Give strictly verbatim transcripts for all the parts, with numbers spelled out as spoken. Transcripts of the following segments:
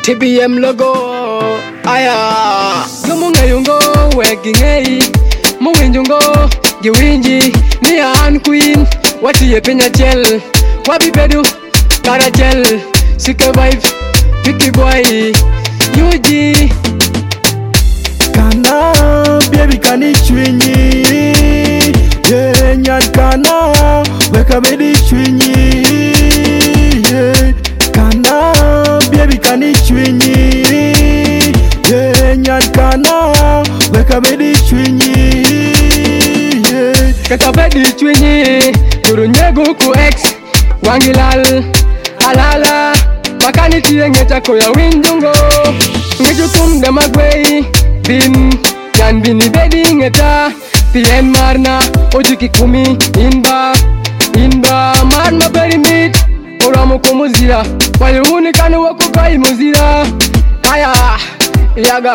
T B M logo aya Yumunga yungo weki ngei Muwinjungo giwinji Ni an queen Wati ye penya chel Wabi pedu Kara chel Sika vibe Piki boy Yuji Kana baby kani chwinyi Yeah nyan kana Weka bedi chwinyi Yeah Kana baby kani chwinyi Yeah nyan kana Weka bedi chwinyi Yeah Kaka bedi chwinyi Duru nyegu ku ex Wangilal Alala Makani tiye ngecha koya winjungo Ngejukum demagwei Bin Yan bini bedi ngeta Tien marna Ojuki kumi Inba Inba Marna beri mit Oramu kumuzira Wale unikanu wakukai muzira Kaya Yaga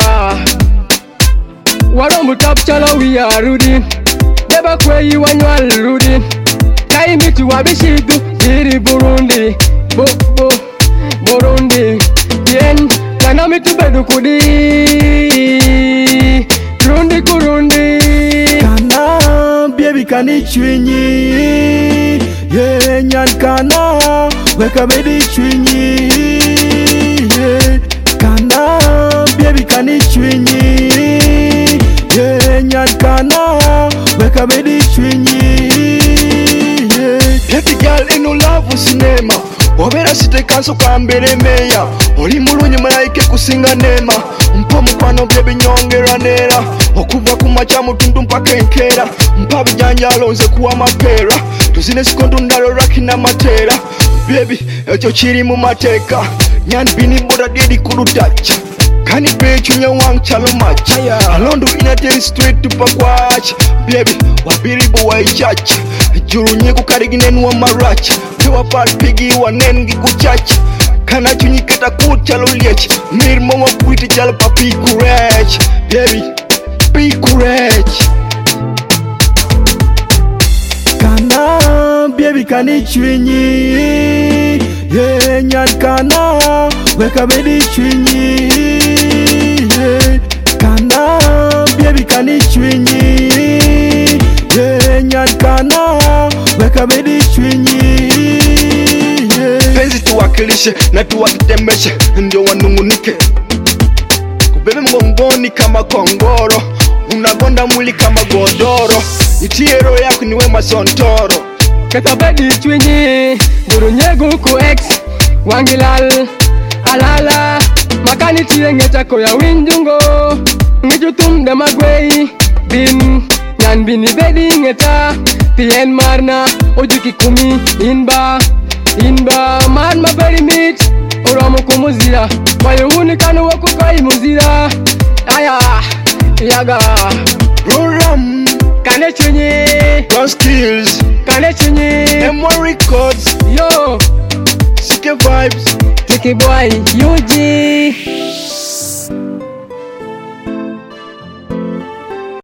Waromu tap chala we are rudin Deba kweyi wanywal rudin Kai mitu wabishidu Diri Burundi Bo bo Burundi Tien Kana mitu bedu kudi Rundi kurundi Kana baby kani chwinyi Yeah nyan kana Weka bedi chwinyi Yeah Kana baby kani chwinyi Yeah nyan kana Weka bedi chwinyi Yeah Baby girl eno love sinema Wabera site kanso kambere meya Oli mulunye malaike kusinga nema Mpa mukwano baby nyongera nera Okuva kumacha mutundu mpaka enkera Mpa bijanjalo nze kuwa mapera Tuzine sikondu ndalo raki na matera Baby echo chiri mu mateka Nyan bini boda dedi kudutacha Kani pechu nye wang chalo macha Alondu inateri straight tupa kwa acha Baby wabiribu wa ichacha Juru nye kukarigine nuwa maracha Tewa pal pigi wa nengi kuchacha Kana chunyiketa kuchalo liech Mirmo wa kuiti chalo pa piku rech Baby piku rech Kana baby kani chwinyi Yeah nyan kana Weka bedi chwinyi Yeah Kana baby kani chwinyi Yeah nyan kana Weka bedi chwinyi Yeah Penzi tuwakilishe na tuwakitemeshe Ndio wanungunike Kubebe mgongoni kama kongoro Unagonda mwili kama godoro Itie roho yako niwe masontoro Kaka bedi chwinyi Duru nyegu ku ex Wangilal Alala Makani tiye ngecha koya winjungo Ngejutum demagwei Bin Nyan bini bedi ngeta Tien marna Ojuki kumi Inba Inba Man maberi mit Oramu kumuzira Wale unikanu wakukai muzira Aya Yaga Roram Kane chwinyi Run skills Kane chwinyi M one records Yo Sike vibes Tiki boy Yuji